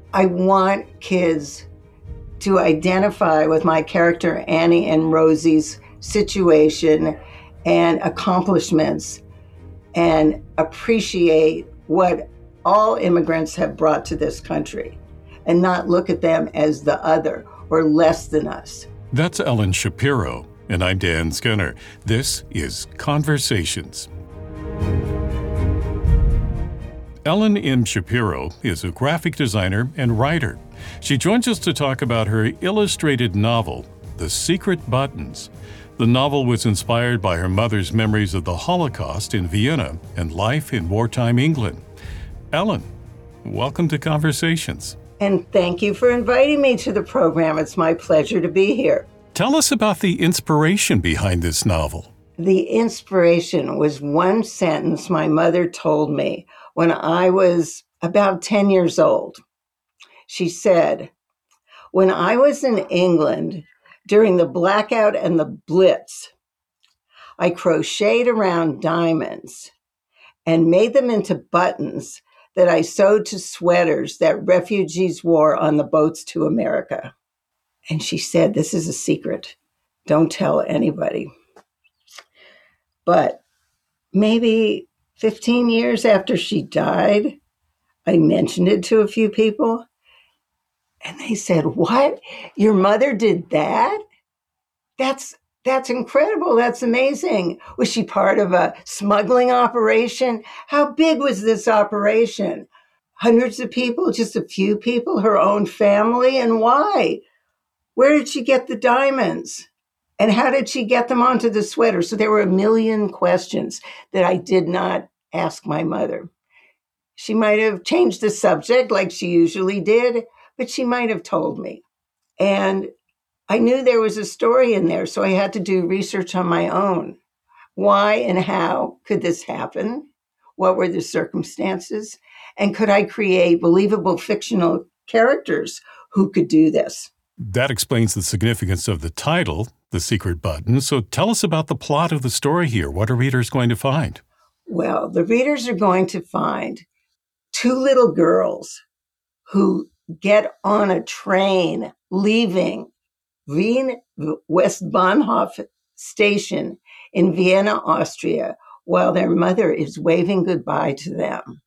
I want kids to identify with my character Annie and Rosie's situation and accomplishments and appreciate what all immigrants have brought to this country and not look at them as the other or less than us. That's Ellen Shapiro, and I'm Dan Skinner. This is Conversations. Ellen M. Shapiro is a graphic designer and writer. She joins us to talk about her illustrated novel, The Secret Buttons. The novel was inspired by her mother's memories of the Holocaust in Vienna and life in wartime England. Ellen, welcome to Conversations. And thank you for inviting me to the program. It's my pleasure to be here. Tell us about the inspiration behind this novel. The inspiration was one sentence my mother told me when I was about 10 years old. She said, "When I was in England during the blackout and the Blitz, I crocheted around diamonds and made them into buttons that I sewed to sweaters that refugees wore on the boats to America." And she said, "This is a secret. Don't tell anybody." But maybe 15 years after she died, I mentioned it to a few people. And they said, "What? Your mother did that? That's incredible. That's amazing. Was she part of a smuggling operation? How big was this operation? Hundreds of people, just a few people, her own family? And why? Where did she get the diamonds? And how did she get them onto the sweater?" So there were a million questions that I did not ask my mother. She might have changed the subject like she usually did, but she might have told me. And I knew there was a story in there, so I had to do research on my own. Why and how could this happen? What were the circumstances? And could I create believable fictional characters who could do this? That explains the significance of the title, The Secret Button. So tell us about the plot of the story here. What are readers going to find? Well, the readers are going to find two little girls who get on a train leaving Wien Westbahnhof station in Vienna, Austria, while their mother is waving goodbye to them.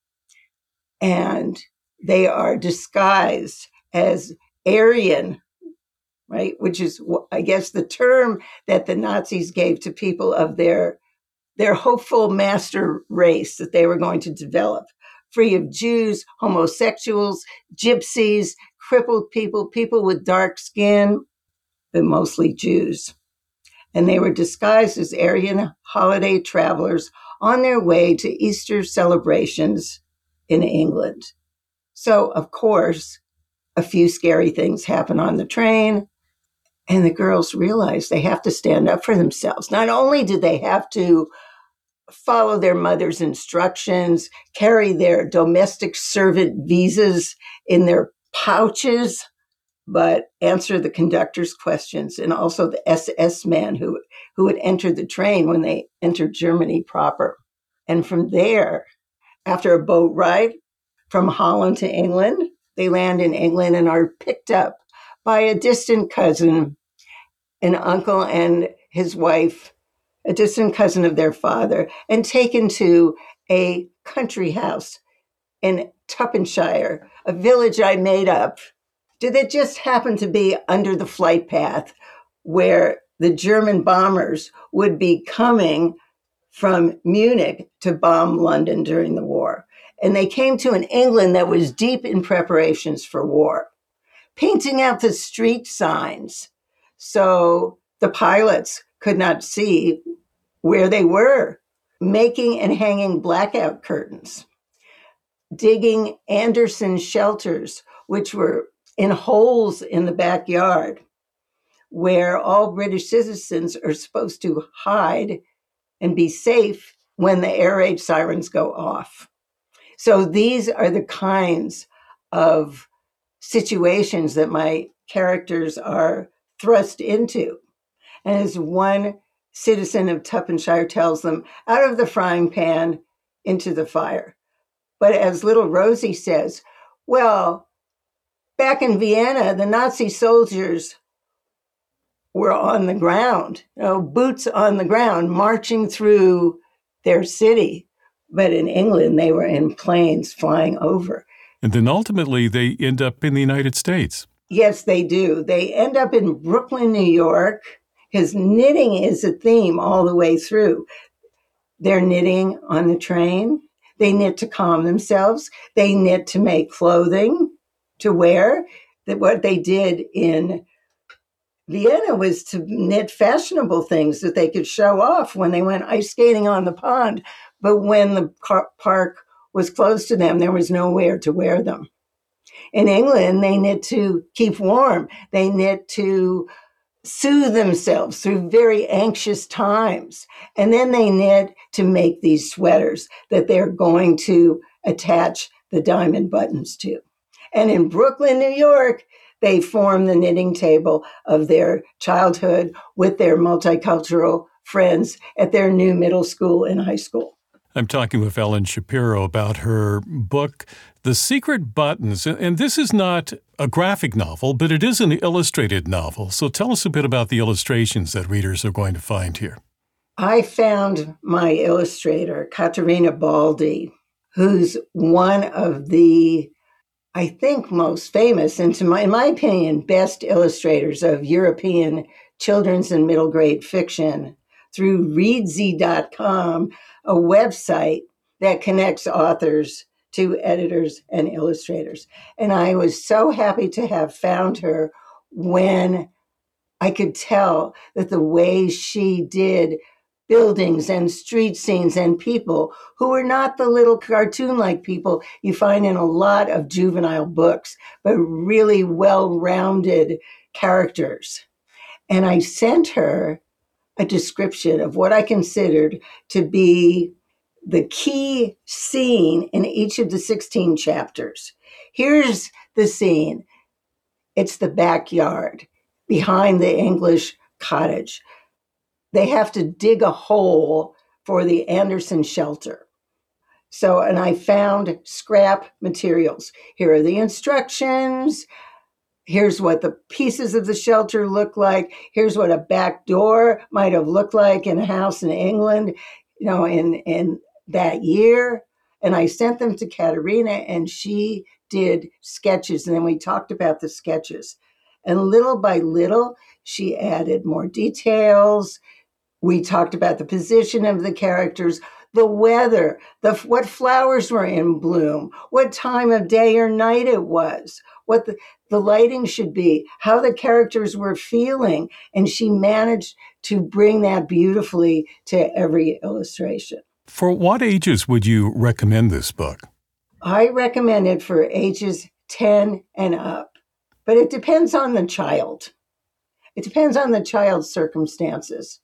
And they are disguised as Aryan, right? Which is, I guess, the term that the Nazis gave to people of their hopeful master race that they were going to develop, free of Jews, homosexuals, gypsies, crippled people, people with dark skin, but mostly Jews. And they were disguised as Aryan holiday travelers on their way to Easter celebrations in England. So, of course, a few scary things happen on the train, and the girls realize they have to stand up for themselves. Not only do they have to follow their mother's instructions, carry their domestic servant visas in their pouches, but answer the conductor's questions, and also the SS man who had entered the train when they entered Germany proper. And from there, after a boat ride from Holland to England, they land in England and are picked up by a distant cousin, an uncle and his wife, a distant cousin of their father, and taken to a country house in Tuppenshire, a village I made up. Did it just happen to be under the flight path where the German bombers would be coming from Munich to bomb London during the war? And they came to an England that was deep in preparations for war, painting out the street signs so the pilots could not see where they were, making and hanging blackout curtains, digging Anderson shelters, which were in holes in the backyard where all British citizens are supposed to hide and be safe when the air raid sirens go off. So these are the kinds of situations that my characters are thrust into. And as one citizen of Tuppenshire tells them, out of the frying pan into the fire. But as little Rosie says, well, back in Vienna, the Nazi soldiers were on the ground, boots on the ground, marching through their city. But in England, they were in planes flying over. And then ultimately, they end up in the United States. Yes, they do. They end up in Brooklyn, New York. His knitting is a theme all the way through. They're knitting on the train. They knit to calm themselves. They knit to make clothing to wear. That what they did in Vienna was to knit fashionable things that they could show off when they went ice skating on the pond. But when the park was closed to them, there was nowhere to wear them. In England, they knit to keep warm. They knit to soothe themselves through very anxious times. And then they knit to make these sweaters that they're going to attach the diamond buttons to. And in Brooklyn, New York, they form the knitting table of their childhood with their multicultural friends at their new middle school and high school. I'm talking with Ellen Shapiro about her book, The Secret Buttons. And this is not a graphic novel, but it is an illustrated novel. So tell us a bit about the illustrations that readers are going to find here. I found my illustrator, Caterina Baldi, who's one of the, I think, most famous, and in my opinion, best illustrators of European children's and middle grade fiction through Readsy.com, a website that connects authors to editors and illustrators. And I was so happy to have found her when I could tell that the way she did buildings and street scenes and people who were not the little cartoon-like people you find in a lot of juvenile books, but really well-rounded characters. And I sent her a description of what I considered to be the key scene in each of the 16 chapters. Here's the scene. It's the backyard behind the English cottage. They have to dig a hole for the Anderson shelter. And I found scrap materials. Here are the instructions. Here's what the pieces of the shelter look like. Here's what a back door might have looked like in a house in England, in that year. And I sent them to Caterina, and she did sketches. And then we talked about the sketches. And little by little, she added more details. We talked about the position of the characters, the weather, what flowers were in bloom, what time of day or night it was, what the lighting should be, how the characters were feeling. And she managed to bring that beautifully to every illustration. For what ages would you recommend this book? I recommend it for ages 10 and up, but it depends on the child. It depends on the child's circumstances.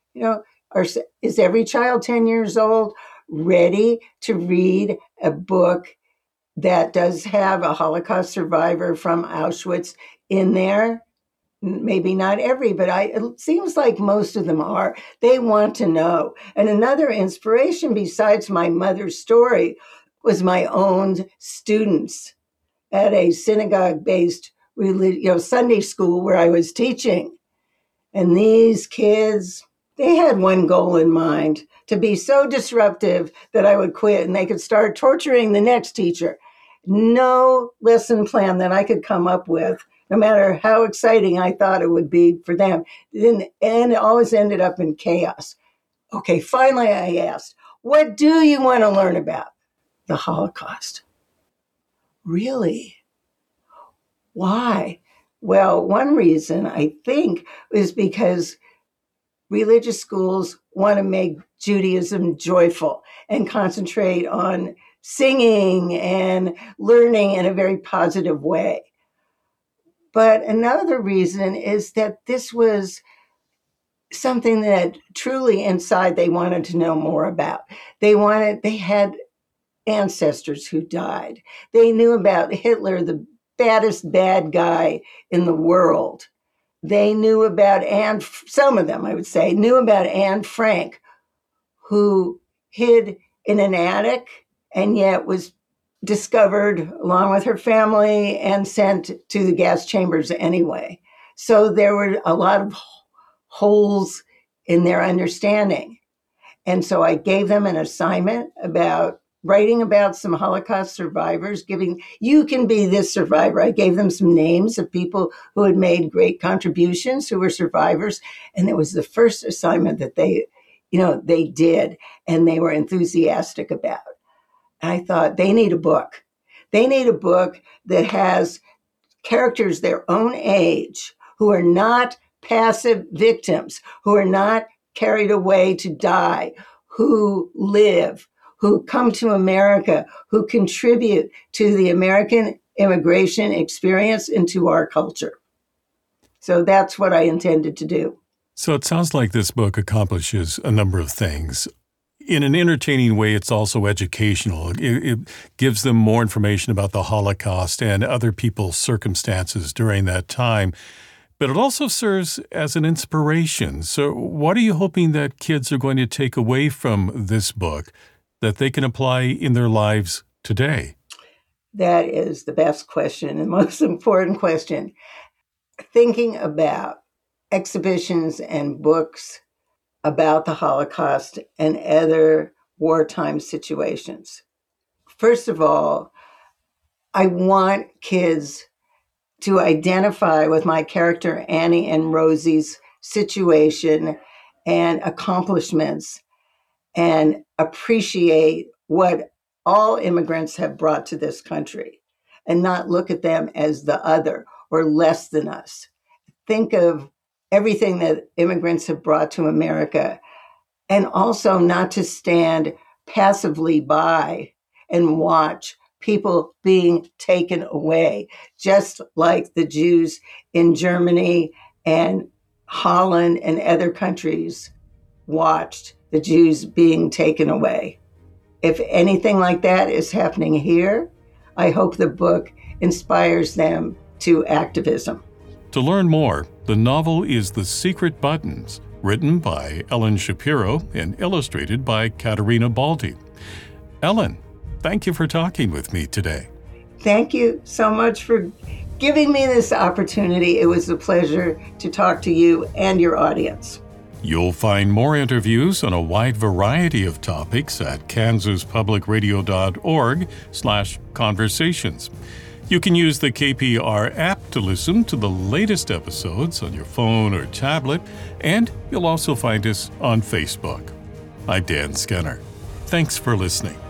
Is every child 10 years old ready to read a book that does have a Holocaust survivor from Auschwitz in there? Maybe not every, but it seems like most of them are. They want to know. And another inspiration besides my mother's story was my own students at a synagogue-based Sunday school where I was teaching. And these kids, they had one goal in mind, to be so disruptive that I would quit and they could start torturing the next teacher. No lesson plan that I could come up with, no matter how exciting I thought it would be for them, and it always ended up in chaos. Okay, finally I asked, what do you want to learn about? The Holocaust. Really? Why? Well, one reason I think is because religious schools want to make Judaism joyful and concentrate on singing and learning in a very positive way. But another reason is that this was something that truly inside they wanted to know more about. They had ancestors who died. They knew about Hitler, the baddest bad guy in the world. They knew about some of them, I would say, knew about Anne Frank, who hid in an attic and yet was discovered along with her family and sent to the gas chambers anyway. So there were a lot of holes in their understanding. And so I gave them an assignment about writing about some Holocaust survivors, you can be this survivor. I gave them some names of people who had made great contributions, who were survivors. And it was the first assignment that they did, and they were enthusiastic about. And I thought, they need a book. They need a book that has characters their own age who are not passive victims, who are not carried away to die, who live, who come to America, who contribute to the American immigration experience and to our culture. So that's what I intended to do. So it sounds like this book accomplishes a number of things. In an entertaining way, it's also educational. It gives them more information about the Holocaust and other people's circumstances during that time. But it also serves as an inspiration. So what are you hoping that kids are going to take away from this book that they can apply in their lives today? That is the best question and most important question. Thinking about exhibitions and books about the Holocaust and other wartime situations. First of all, I want kids to identify with my character Annie and Rosie's situation and accomplishments and appreciate what all immigrants have brought to this country and not look at them as the other or less than us. Think of everything that immigrants have brought to America, and also not to stand passively by and watch people being taken away, just like the Jews in Germany and Holland and other countries watched the Jews being taken away. If anything like that is happening here, I hope the book inspires them to activism. To learn more, the novel is The Secret Buttons, written by Ellen Shapiro and illustrated by Katerina Baldi. Ellen, thank you for talking with me today. Thank you so much for giving me this opportunity. It was a pleasure to talk to you and your audience. You'll find more interviews on a wide variety of topics at kansaspublicradio.org/conversations. You can use the KPR app to listen to the latest episodes on your phone or tablet, and you'll also find us on Facebook. I'm Dan Skinner. Thanks for listening.